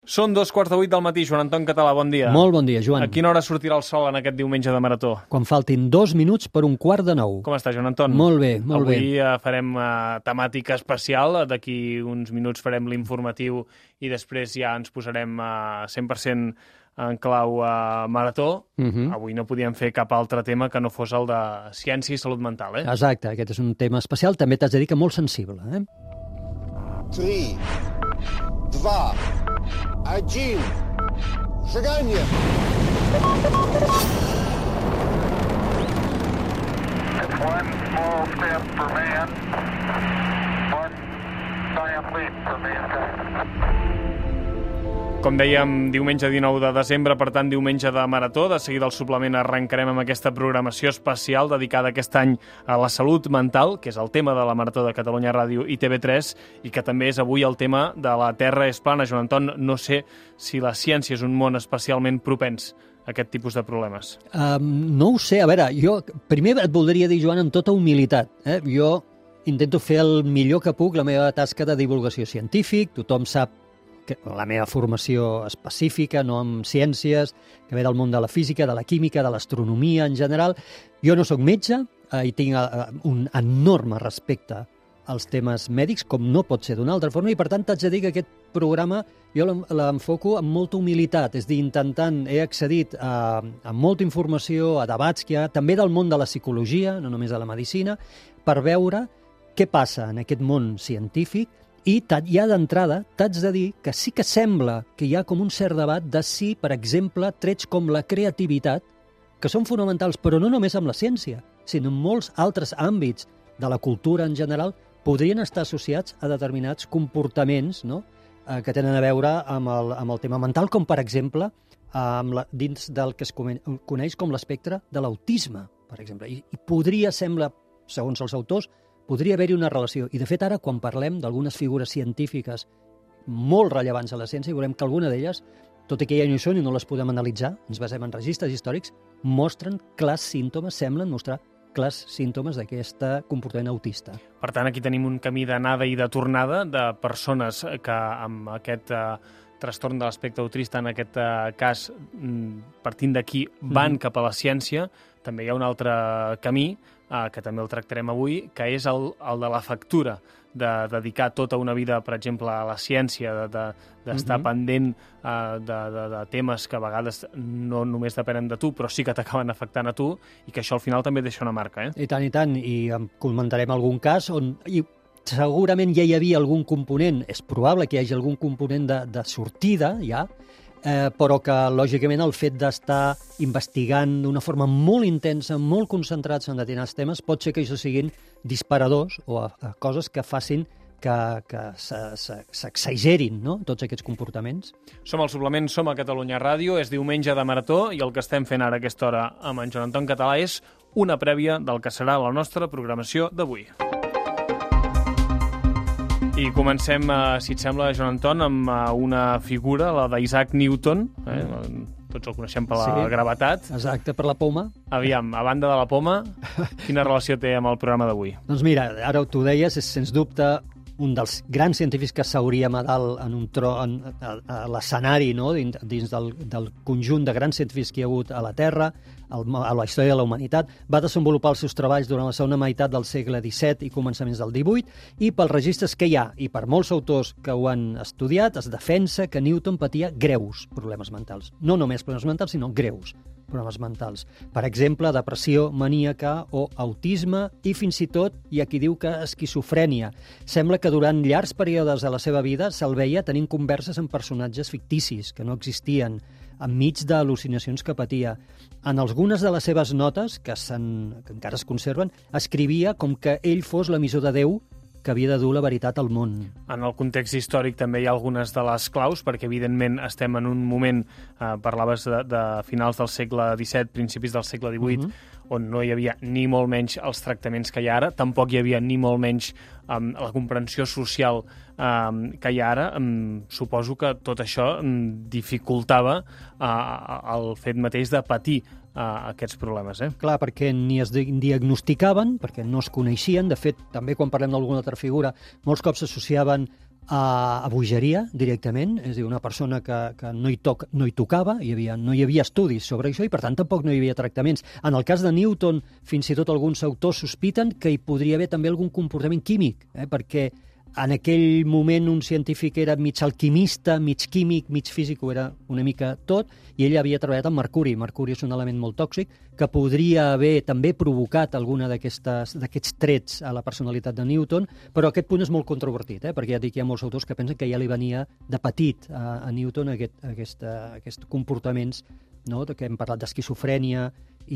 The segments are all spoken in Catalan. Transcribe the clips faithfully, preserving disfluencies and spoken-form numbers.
Són dos quarts de vuit del matí. Joan Anton Català, bon dia. Molt bon dia, Joan. A quina hora sortirà el sol en aquest diumenge de marató? Quan faltin dos minuts per un quart de nou. Com està, Joan Anton? Molt bé, molt Avui bé. Avui uh, farem uh, temàtica especial. D'aquí uns minuts farem l'informatiu i després ja ens posarem uh, cent per cent en clau a uh, marató. Uh -huh. Avui no podíem fer cap altre tema que no fos el de ciència i salut mental, eh? Exacte, aquest és un tema especial. També t'has de dir que molt sensible, eh? Три, два, один, шагание! It's one small step for man, one giant leap for mankind. Com dèiem, diumenge dinou de desembre, per tant, diumenge de marató. De seguida al suplement arrencarem amb aquesta programació especial dedicada aquest any a la salut mental, que és el tema de la Marató de Catalunya Ràdio i T V tres, i que també és avui el tema de la Terra és plana. Joan Anton, no sé si la ciència és un món especialment propens a aquest tipus de problemes. Um, no ho sé. A veure, jo primer et voldria dir, Joan, amb tota humilitat. Eh? Jo intento fer el millor que puc la meva tasca de divulgació científic. Tothom sap que la meva formació específica, no en ciències, que ve del món de la física, de la química, de l'astronomia en general. Jo no sóc metge eh, i tinc eh, un enorme respecte als temes mèdics, com no pot ser d'una altra forma, i per tant t'haig de dir que aquest programa jo l'enfoco amb molta humilitat, és a dir, intentant, he accedit a, a molta informació, a debats que hi ha, també del món de la psicologia, no només de la medicina, per veure què passa en aquest món científic. I ja d'entrada t'haig de dir que sí que sembla que hi ha com un cert debat de si, per exemple, trets com la creativitat, que són fonamentals, però no només amb la ciència, sinó en molts altres àmbits de la cultura en general, podrien estar associats a determinats comportaments, no?, eh, que tenen a veure amb el, amb el tema mental, com per exemple amb la, dins del que es coneix com l'espectre de l'autisme, per exemple. I, i podria semblar, segons els autors, podria haver-hi una relació. I, de fet, ara, quan parlem d'algunes figures científiques molt rellevants a la ciència, i veurem que alguna d'elles, tot i que ja no hi són i no les podem analitzar, ens basem en registres històrics, mostren clars símptomes, semblen mostrar clars símptomes d'aquest comportament autista. Per tant, aquí tenim un camí d'anada i de tornada de persones que amb aquest eh, trastorn de l'espectre autista, en aquest eh, cas, partint d'aquí, van mm. cap a la ciència. També hi ha un altre camí, eh, que també el tractarem avui, que és el, el de la factura, de dedicar tota una vida, per exemple, a la ciència, d'estar de, de, mm-hmm. pendent eh, de, de, de temes que a vegades no només depenen de tu, però sí que t'acaben afectant a tu, i que això al final també deixa una marca. Eh? I tant, i tant, i en comentarem algun cas on i segurament ja hi havia algun component, és probable que hi hagi algun component de, de sortida, ja, eh, però que, lògicament, el fet d'estar investigant d'una forma molt intensa, molt concentrats en determinats temes, pot ser que això siguin disparadors o a, a coses que facin que, que s'exagerin, no?, tots aquests comportaments. Som al suplement, som a Catalunya Ràdio, és diumenge de marató, i el que estem fent ara a aquesta hora amb en Joan Anton Català és una prèvia del que serà la nostra programació d'avui. I comencem, eh, si et sembla, Joan Anton, amb eh, una figura, la d'Isaac Newton. Eh? Tots el coneixem per la sí, gravetat. Exacte, per la poma. Aviam, a banda de la poma, quina relació té amb el programa d'avui? Doncs mira, ara tu deies, és sens dubte un dels grans científics que s'hauria a dalt en un tro, en, a, a l'escenari, no?, dins, dins del, del conjunt de grans científics que hi ha hagut a la Terra, al, a la història de la humanitat. Va desenvolupar els seus treballs durant la segona meitat del segle disset i començaments del divuit, i pels registres que hi ha, i per molts autors que ho han estudiat, es defensa que Newton patia greus problemes mentals. No només problemes mentals, sinó greus problemes mentals. Per exemple, depressió maníaca o autisme, i fins i tot hi ha qui diu que esquizofrènia. Sembla que durant llargs períodes de la seva vida se'l veia tenint converses amb personatges ficticis que no existien, enmig d'al·lucinacions que patia. En algunes de les seves notes, que, que encara es conserven, escrivia com que ell fos l'emissor de Déu que havia de dur la veritat al món. En el context històric també hi ha algunes de les claus, perquè evidentment estem en un moment, eh, parlaves de, de finals del segle disset, principis del segle divuit, uh-huh. on no hi havia ni molt menys els tractaments que hi ha ara, tampoc hi havia ni molt menys um, la comprensió social um, que hi ha ara. Um, suposo que tot això um, dificultava uh, el fet mateix de patir a aquests problemes, eh? Clar, perquè ni es diagnosticaven, perquè no es coneixien. De fet, també quan parlem d'alguna altra figura, molts cops s'associaven a, a bogeria directament, és a dir, una persona que, que no, hi toc, no hi tocava, hi havia, no hi havia estudis sobre això i per tant tampoc no hi havia tractaments. En el cas de Newton, fins i tot alguns autors sospiten que hi podria haver també algun comportament químic, eh? perquè en aquell moment un científic era mig alquimista, mig químic, mig físic, era una mica tot, i ell havia treballat amb mercuri. Mercuri és un element molt tòxic que podria haver també provocat alguna d'aquests trets a la personalitat de Newton, però aquest punt és molt controvertit, eh? perquè ja dic, hi ha molts autors que pensen que ja li venia de petit a, a Newton aquest, aquest, aquests comportaments, no? que hem parlat d'esquizofrènia i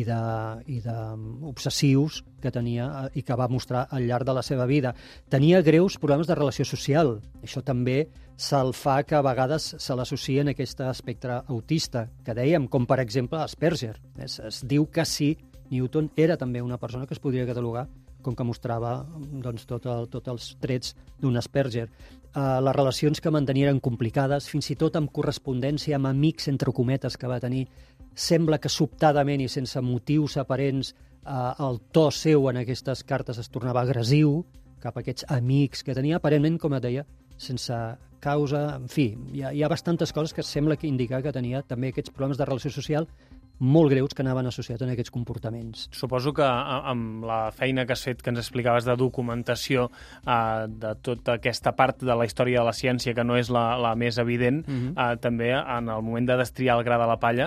d'obsessius que tenia i que va mostrar al llarg de la seva vida. Tenia greus problemes de relació social. Això també se'l fa que a vegades se l'associen a aquest espectre autista, que dèiem, com per exemple Asperger. Es, es diu que sí, Newton era també una persona que es podria catalogar com que mostrava doncs, tot el, tots els trets d'un Asperger. Uh, les relacions que mantenia eren complicades, fins i tot amb correspondència amb amics, entre cometes, que va tenir. Sembla que sobtadament i sense motius aparents uh, el to seu en aquestes cartes es tornava agressiu cap a aquests amics que tenia, aparentment, com et deia, sense causa. En fi, hi ha, hi ha bastantes coses que sembla que indicar que tenia també aquests problemes de relació social molt greus que anaven associats a aquests comportaments. Suposo que amb la feina que has fet, que ens explicaves de documentació eh, de tota aquesta part de la història de la ciència que no és la, la més evident, mm-hmm. eh, també en el moment de destriar el gra de la palla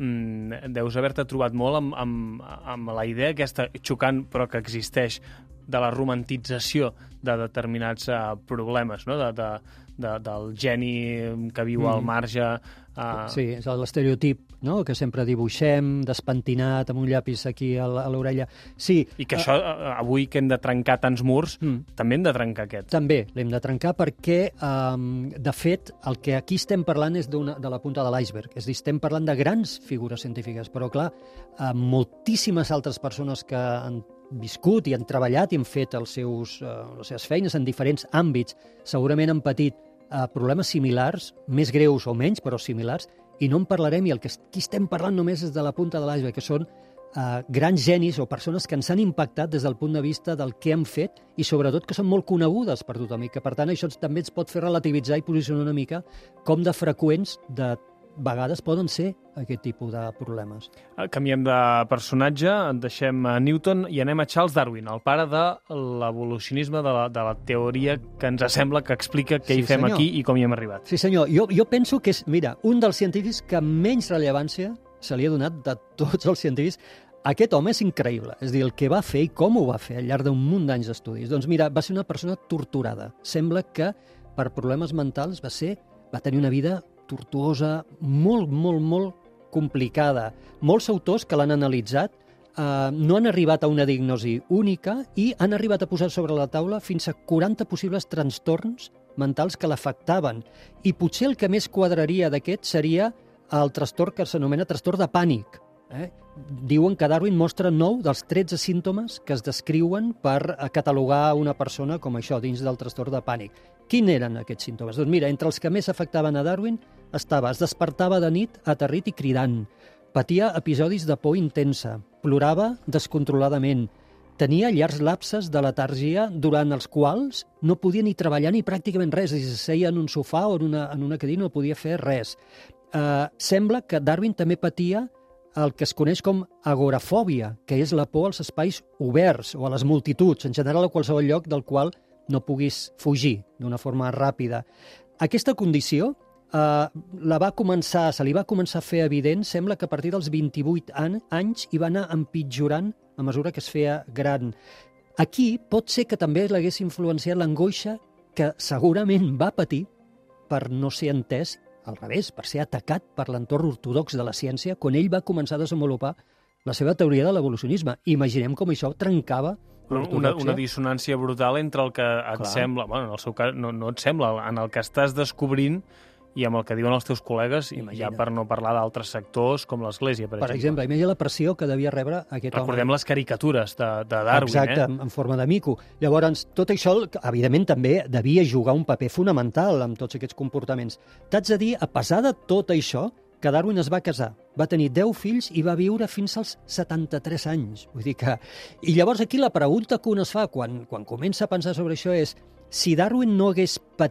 mm, deus haver-te trobat molt amb, amb, amb la idea aquesta xocant però que existeix de la romantització de determinats eh, problemes, no? de, de, de, del geni que viu mm. al marge. Uh... Sí, és l'estereotip, no? que sempre dibuixem, despentinat, amb un llapis aquí a l'orella. Sí, I que això, uh, avui que hem de trencar tants murs, mm. també hem de trencar aquest. També l'hem de trencar perquè, um, de fet, el que aquí estem parlant és de la punta de l'iceberg. És a dir, estem parlant de grans figures científiques, però, clar, uh, moltíssimes altres persones que han viscut i han treballat i han fet els seus, uh, les seves feines en diferents àmbits, segurament han patit uh, problemes similars, més greus o menys, però similars, i no en parlarem, i el que aquí estem parlant només és de la punta de l'iceberg, que són uh, grans genis o persones que ens han impactat des del punt de vista del que han fet i sobretot que són molt conegudes per tothom i que per tant això també ens pot fer relativitzar i posicionar una mica com de freqüents de vegades poden ser aquest tipus de problemes. Canviem de personatge, deixem a Newton i anem a Charles Darwin, el pare de l'evolucionisme, de, la, de la teoria que ens sembla que explica què sí, hi fem senyor. Aquí i com hi hem arribat. Sí, senyor. Jo, jo penso que és, mira, un dels científics que menys rellevància se li ha donat de tots els científics. Aquest home és increïble. És a dir, el que va fer i com ho va fer al llarg d'un munt d'anys d'estudis. Doncs mira, va ser una persona torturada. Sembla que per problemes mentals va ser, va tenir una vida tortuosa, molt, molt, molt complicada. Molts autors que l'han analitzat eh, no han arribat a una diagnosi única i han arribat a posar sobre la taula fins a quaranta possibles trastorns mentals que l'afectaven. I potser el que més quadraria d'aquest seria el trastorn que s'anomena trastorn de pànic. Eh? Diuen que Darwin mostra nou dels tretze símptomes que es descriuen per catalogar una persona com això, dins del trastorn de pànic. Quins eren aquests símptomes? Doncs mira, entre els que més afectaven a Darwin estava, es despertava de nit aterrit i cridant, patia episodis de por intensa, plorava descontroladament, tenia llargs lapses de letargia durant els quals no podia ni treballar ni pràcticament res, és a dir, seia en un sofà o en una, en una cadira no podia fer res. Eh, sembla que Darwin també patia el que es coneix com agorafòbia, que és la por als espais oberts o a les multituds, en general a qualsevol lloc del qual no puguis fugir d'una forma ràpida. Aquesta condició eh, la va començar, se li va començar a fer evident, sembla que a partir dels vint-i-vuit an, anys hi va anar empitjorant a mesura que es feia gran. Aquí pot ser que també l'hagués influenciat l'angoixa que segurament va patir per no ser entès, al revés, per ser atacat per l'entorn ortodox de la ciència quan ell va començar a desenvolupar la seva teoria de l'evolucionisme. Imaginem com això trencava una, una dissonància brutal entre el que et Clar. Sembla, bueno, en el seu cas no, no et sembla, en el que estàs descobrint i amb el que diuen els teus col·legues, imagina. Ja per no parlar d'altres sectors com l'Església, per, per exemple. Per exemple, imagina la pressió que devia rebre aquest Recordem home. Recordem les caricatures de, de Darwin, Exacte, eh? en, en forma de mico. Llavors, tot això, evidentment, també devia jugar un paper fonamental amb tots aquests comportaments. T'haig de dir, a pesar de tot això, que Darwin es va casar, va tenir deu fills i va viure fins als setanta-tres anys. Vull dir que... I llavors aquí la pregunta que un es fa quan, quan comença a pensar sobre això és si Darwin no hagués patit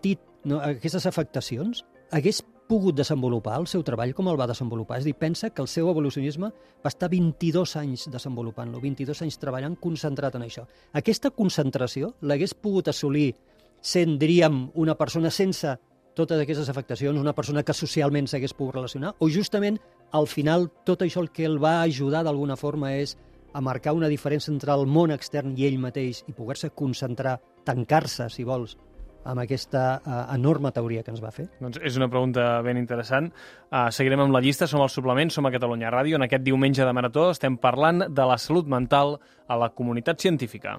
no, aquestes afectacions, hagués pogut desenvolupar el seu treball com el va desenvolupar. És a dir, pensa que el seu evolucionisme va estar vint-i-dos anys desenvolupant-lo, vint-i-dos anys treballant concentrat en això. Aquesta concentració l'hagués pogut assolir sent, diríem, una persona sense totes aquestes afectacions, una persona que socialment s'hagués pogut relacionar, o justament, al final, tot això el que el va ajudar d'alguna forma és a marcar una diferència entre el món extern i ell mateix i poder-se concentrar, tancar-se, si vols, amb aquesta uh, enorme teoria que ens va fer? Doncs és una pregunta ben interessant. Uh, seguirem amb la llista, som al suplement, som a Catalunya Ràdio. En aquest diumenge de Marató estem parlant de la salut mental a la comunitat científica.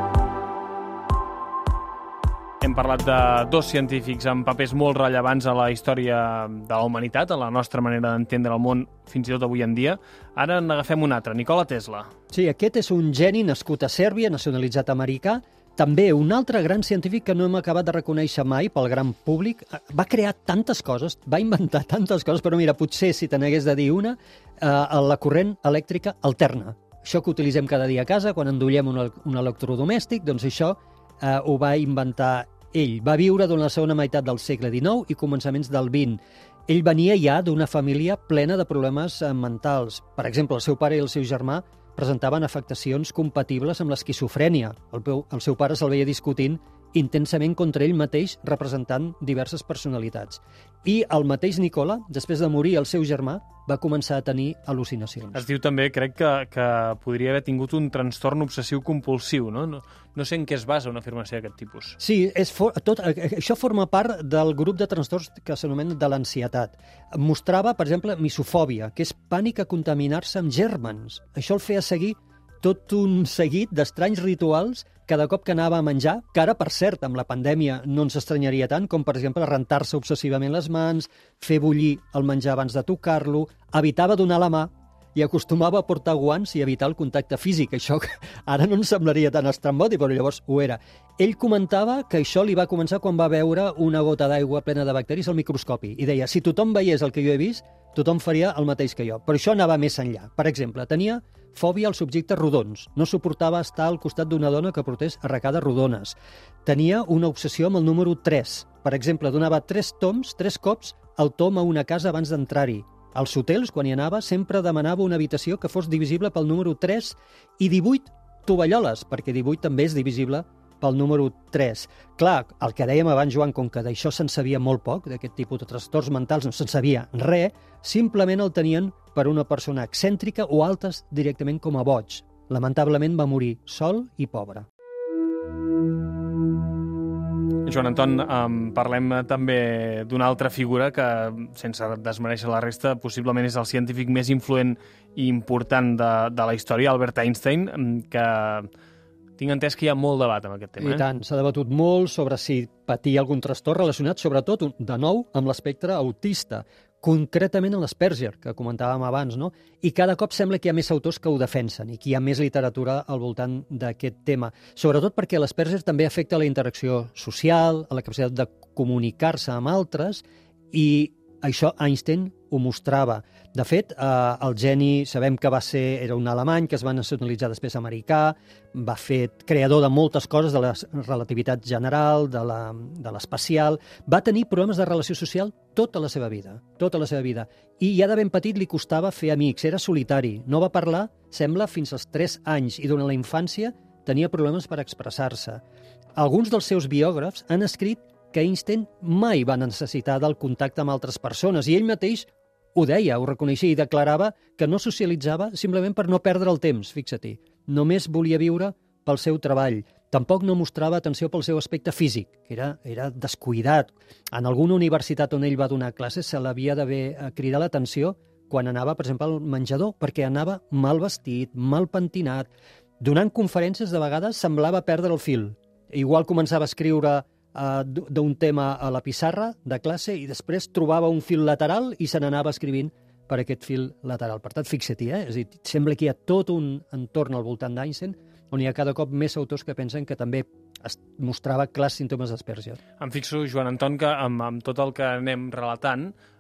Hem parlat de dos científics amb papers molt rellevants a la història de la humanitat, a la nostra manera d'entendre el món fins i tot avui en dia. Ara n'agafem un altre, Nikola Tesla. Sí, aquest és un geni nascut a Sèrbia, nacionalitzat americà. També un altre gran científic que no hem acabat de reconèixer mai pel gran públic. Va crear tantes coses, va inventar tantes coses, però mira, potser si te n'hagués de dir una, eh, la corrent elèctrica alterna. Això que utilitzem cada dia a casa, quan endollem un, un electrodomèstic, doncs això eh, ho va inventar ell. Va viure durant la segona meitat del segle dinou i començaments del vint. Ell venia ja d'una família plena de problemes eh, mentals. Per exemple, el seu pare i el seu germà presentaven afectacions compatibles amb l'esquizofrènia. El, el seu pare se'l veia discutint intensament contra ell mateix, representant diverses personalitats. I el mateix Nikola, després de morir el seu germà, va començar a tenir al·lucinacions. Es diu també, crec que, que podria haver tingut un trastorn obsessiu-compulsiu, no? no? No sé en què es basa una afirmació d'aquest tipus. Sí, és for, tot, això forma part del grup de trastorns que s'anomena de l'ansietat. Mostrava, per exemple, misofòbia, que és pànic a contaminar-se amb gèrmens. Això el feia seguir tot un seguit d'estranys rituals cada cop que anava a menjar, que ara, per cert, amb la pandèmia no ens estranyaria tant, com, per exemple, rentar-se obsessivament les mans, fer bullir el menjar abans de tocar-lo, evitava donar la mà i acostumava a portar guants i evitar el contacte físic. Això ara no ens semblaria tan estrambòtic, però llavors ho era. Ell comentava que això li va començar quan va veure una gota d'aigua plena de bacteris al microscopi i deia, si tothom veiés el que jo he vist, tothom faria el mateix que jo. Però això anava més enllà. Per exemple, tenia fòbia als objectes rodons. No suportava estar al costat d'una dona que portés arracades rodones. Tenia una obsessió amb el número tres. Per exemple, donava tres toms, tres cops, el tom a una casa abans d'entrar-hi. Als hotels, quan hi anava, sempre demanava una habitació que fos divisible pel número tres i divuit tovalloles, perquè divuit també és divisible pel número tres. Clar, el que dèiem abans, Joan, com que d'això se'n sabia molt poc, d'aquest tipus de trastorns mentals no se'n sabia res, simplement el tenien per una persona excèntrica o altres directament com a boig. Lamentablement va morir sol i pobre. Joan Anton, um, parlem també d'una altra figura que, sense desmereixer la resta, possiblement és el científic més influent i important de, de la història, Albert Einstein, que tinc entès que hi ha molt debat amb aquest tema. I tant, s'ha debatut molt sobre si patia algun trastorn relacionat, sobretot, de nou, amb l'espectre autista, concretament en l'Asperger, que comentàvem abans, no? I cada cop sembla que hi ha més autors que ho defensen i que hi ha més literatura al voltant d'aquest tema. Sobretot perquè l'Asperger també afecta la interacció social, a la capacitat de comunicar-se amb altres, i això Einstein ho mostrava. De fet, eh, el geni sabem que va ser, era un alemany que es va nacionalitzar després americà, va fer creador de moltes coses, de la relativitat general, de la, de l'espacial, va tenir problemes de relació social tota la seva vida, tota la seva vida. I ja de ben petit li costava fer amics, era solitari, no va parlar, sembla, fins als tres anys, i durant la infància tenia problemes per expressar-se. Alguns dels seus biògrafs han escrit que Einstein mai va necessitar del contacte amb altres persones, i ell mateix ho deia, ho reconeixia i declarava que no socialitzava simplement per no perdre el temps, fixa-t'hi. Només volia viure pel seu treball. Tampoc no mostrava atenció pel seu aspecte físic, que era, era descuidat. En alguna universitat on ell va donar classes se l'havia d'haver cridat l'atenció quan anava, per exemple, al menjador, perquè anava mal vestit, mal pentinat. Donant conferències, de vegades, semblava perdre el fil. Igual començava a escriure Uh, d'un tema a la pissarra de classe i després trobava un fil lateral i se n'anava escrivint per aquest fil lateral. Per tant, fixa-t'hi, eh? És a dir, sembla que hi ha tot un entorn al voltant d'Einstein on hi ha cada cop més autors que pensen que també es mostrava clars símptomes d'Asperger. Em fixo, Joan Anton, que amb, amb tot el que anem relatant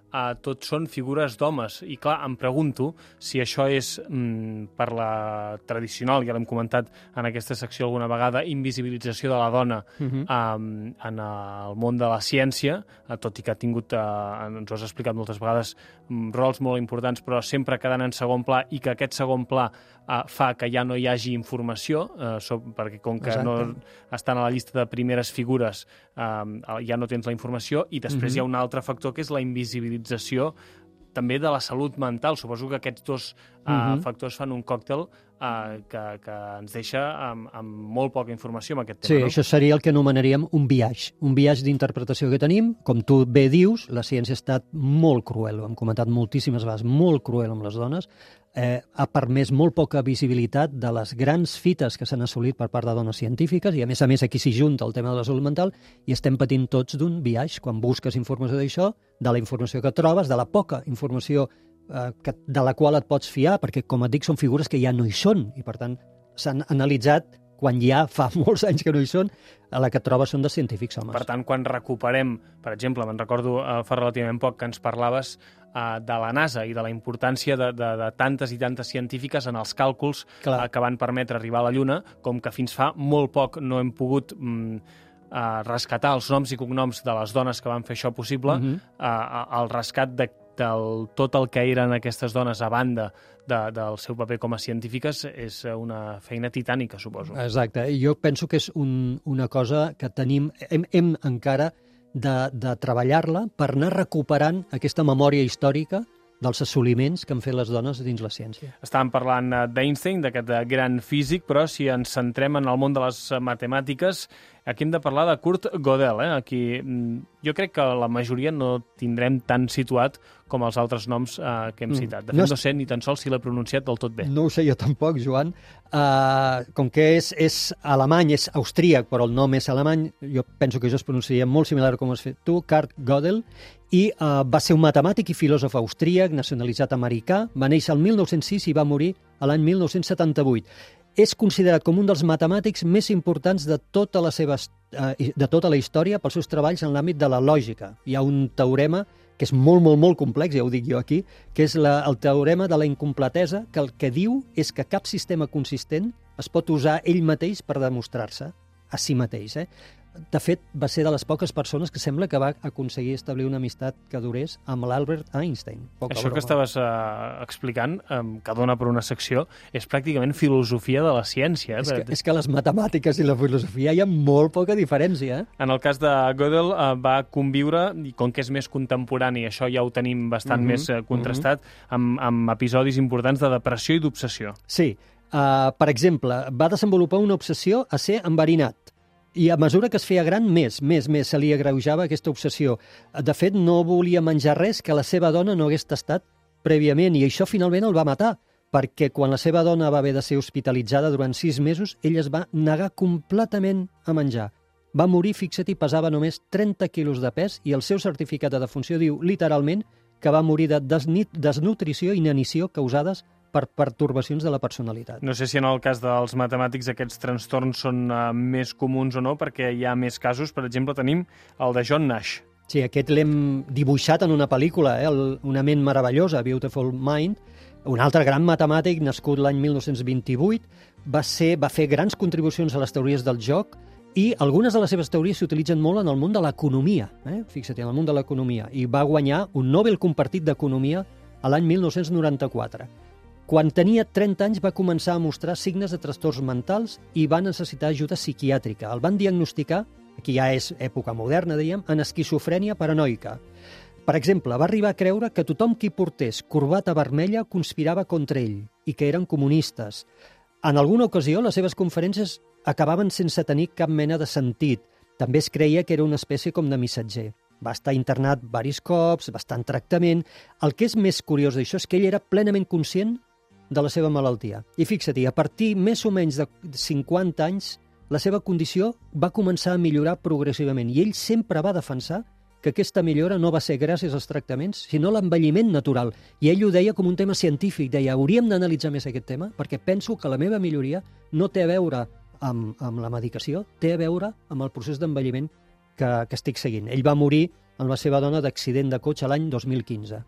Uh, tots són figures d'homes. I clar, em pregunto si això és, mm, per la tradicional, ja l'hem comentat en aquesta secció alguna vegada, invisibilització de la dona uh-huh. um, en el món de la ciència, uh, tot i que ha tingut, uh, ens ho has explicat moltes vegades, um, rols molt importants, però sempre quedant en segon pla, i que aquest segon pla uh, fa que ja no hi hagi informació, uh, so, perquè com que Exacte. no estan a la llista de primeres figures, um, ja no tens la informació, i després uh-huh. hi ha un altre factor que és la invisibilització també de la salut mental. Suposo que aquests dos uh, uh-huh. factors fan un còctel uh, que, que ens deixa amb, amb molt poca informació en aquest tema. Sí, no? Això seria el que anomenaríem un biaix. Un biaix d'interpretació que tenim. Com tu bé dius, la ciència ha estat molt cruel, ho hem comentat moltíssimes vegades, molt cruel amb les dones. Eh, ha permès molt poca visibilitat de les grans fites que s'han assolit per part de dones científiques, i a més a més aquí s'hi junta el tema de la salut mental, i estem patint tots d'un biaix quan busques informació d'això, de la informació que trobes, de la poca informació eh, que, de la qual et pots fiar, perquè, com et dic, són figures que ja no hi són, i per tant s'han analitzat quan ja fa molts anys que no hi són, a la que et trobes són de científics homes. Per tant, quan recuperem, per exemple, me'n recordo eh, fa relativament poc que ens parlaves eh, de la NASA i de la importància de, de, de tantes i tantes científiques en els càlculs eh, que van permetre arribar a la Lluna, com que fins fa molt poc no hem pogut mm, eh, rescatar els noms i cognoms de les dones que van fer això possible, uh-huh. eh, el rescat de del tot el que eren aquestes dones a banda de, del seu paper com a científiques és una feina titànica, suposo. Exacte. Jo penso que és un, una cosa que tenim, hem, hem encara de, de treballar-la per anar recuperant aquesta memòria històrica dels assoliments que han fet les dones dins la ciència. Estàvem parlant d'Einstein, d'aquest gran físic, però si ens centrem en el món de les matemàtiques, aquí hem de parlar de Kurt Gödel, eh? Aquí jo crec que la majoria no tindrem tan situat com els altres noms eh, que hem citat. De fet, no, no sé ni tan sols si l'he pronunciat del tot bé. No ho sé jo tampoc, Joan. Uh, com que és, és alemany, és austríac, però el nom és alemany, jo penso que això es pronunciaria molt similar com has fet tu, Kurt Gödel, i uh, va ser un matemàtic i filòsof austríac, nacionalitzat americà, va néixer el mil nou-cents sis i va morir l'any mil nou-cents setanta-vuit. És considerat com un dels matemàtics més importants de tota la seva, de tota la història pels seus treballs en l'àmbit de la lògica. Hi ha un teorema que és molt, molt, molt complex, ja ho dic jo aquí, que és la, el teorema de la incompletesa, que el que diu és que cap sistema consistent es pot usar ell mateix per demostrar-se a si mateix. Eh? De fet, va ser de les poques persones que sembla que va aconseguir establir una amistat que durés amb l'Albert Einstein. Poca Això broma. que estaves uh, explicant, um, que dona per una secció, és pràcticament filosofia de la ciència. Eh? És que, és que les matemàtiques i la filosofia hi ha molt poca diferència. Eh? En el cas de Gödel uh, va conviure, i com que és més contemporani, això ja ho tenim bastant mm-hmm. més uh, contrastat, mm-hmm. amb, amb episodis importants de depressió i d'obsessió. Sí. Uh, per exemple, va desenvolupar una obsessió a ser enverinat. I a mesura que es feia gran, més, més, més se li agreujava aquesta obsessió. De fet, no volia menjar res que la seva dona no hagués tastat prèviament, i això finalment el va matar, perquè quan la seva dona va haver de ser hospitalitzada durant sis mesos, ell es va negar completament a menjar. Va morir, fixa't, i pesava només trenta quilos de pes, i el seu certificat de defunció diu, literalment, que va morir de desnutrició i inanició causades per pertorbacions de la personalitat. No sé si en el cas dels matemàtics aquests trastorns són uh, més comuns o no, perquè hi ha més casos. Per exemple, tenim el de John Nash. Sí, aquest l'hem dibuixat en una pel·lícula, eh? el, Una ment meravellosa, Beautiful Mind. Un altre gran matemàtic, nascut l'any mil nou-cents vint-i-vuit, va, ser, va fer grans contribucions a les teories del joc, i algunes de les seves teories s'utilitzen molt en el món de l'economia. Eh? Fixa't, en el món de l'economia. I va guanyar un Nobel compartit d'Economia a l'any mil nou-cents noranta-quatre. Quan tenia trenta anys va començar a mostrar signes de trastorns mentals i va necessitar ajuda psiquiàtrica. El van diagnosticar, aquí ja és època moderna, diríem, en esquizofrènia paranoica. Per exemple, va arribar a creure que tothom qui portés corbata vermella conspirava contra ell i que eren comunistes. En alguna ocasió, les seves conferències acabaven sense tenir cap mena de sentit. També es creia que era una espècie com de missatger. Va estar internat diversos cops, va estar en tractament. El que és més curiós d'això és que ell era plenament conscient de la seva malaltia. I fixa-t'hi, a partir més o menys de cinquanta anys, la seva condició va començar a millorar progressivament, i ell sempre va defensar que aquesta millora no va ser gràcies als tractaments, sinó l'envelliment natural. I ell ho deia com un tema científic, deia, hauríem d'analitzar més aquest tema, perquè penso que la meva milloria no té a veure amb, amb la medicació, té a veure amb el procés d'envelliment que, que estic seguint. Ell va morir amb la seva dona d'accident de cotxe l'any dos mil quinze.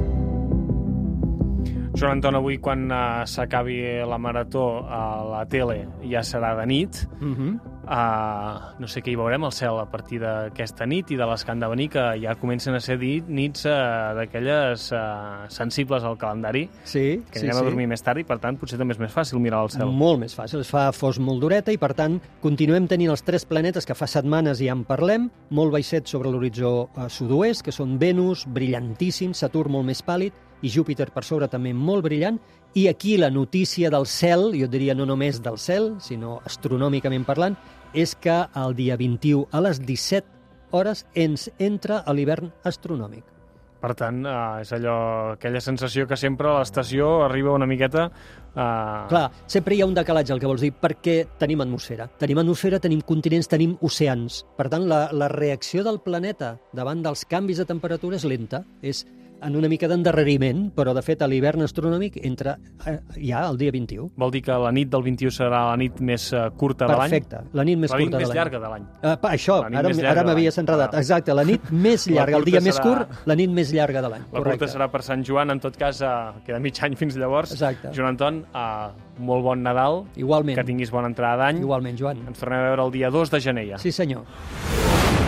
Joan Anton, avui quan uh, s'acabi la marató a la tele ja serà de nit. Uh-huh. Uh, no sé què hi veurem al cel a partir d'aquesta nit i de les que han de venir, que ja comencen a ser dit, nits uh, d'aquelles uh, sensibles al calendari, Sí, que sí, anirem sí. a dormir més tard i, per tant, potser també és més fàcil mirar al cel. Molt més fàcil, es fa fos molt dureta i, per tant, continuem tenint els tres planetes que fa setmanes ja en parlem, molt baixet sobre l'horitzó eh, sud-oest, que són Venus, brillantíssim, Saturn molt més pàl·lid, i Júpiter per sobre també molt brillant, i aquí la notícia del cel, jo diria no només del cel, sinó astronòmicament parlant, és que el dia vint-i-u a les disset hores ens entra a l'hivern astronòmic. Per tant, uh, és allò, aquella sensació que sempre a l'estació arriba una miqueta... Uh... Clar, sempre hi ha un decalatge, el que vols dir, perquè tenim atmosfera. Tenim atmosfera, tenim continents, tenim oceans. Per tant, la, la reacció del planeta davant dels canvis de temperatura és lenta, és en una mica d'endarreriment, però de fet a l'hivern astronòmic entra eh, ja el dia vint-i-u. Vol dir que la nit del vint-i-u serà la nit més uh, curta de l'any? Perfecte, la nit més la nit curta de més l'any. llarga de l'any. Uh, pa, això, La nit ara, més llarga ara de m'havies l'any. enredat. Ah. Exacte, la nit més La llarga, el curta dia més serà- curt, la nit més llarga de l'any. La Correcte. curta serà per Sant Joan, en tot cas, uh, queda mig any fins llavors. Exacte. Joan Anton, uh, molt bon Nadal, Igualment, que tinguis bona entrada d'any. igualment, Joan. Ens tornem a veure el dia dos de gener ja. Sí, senyor.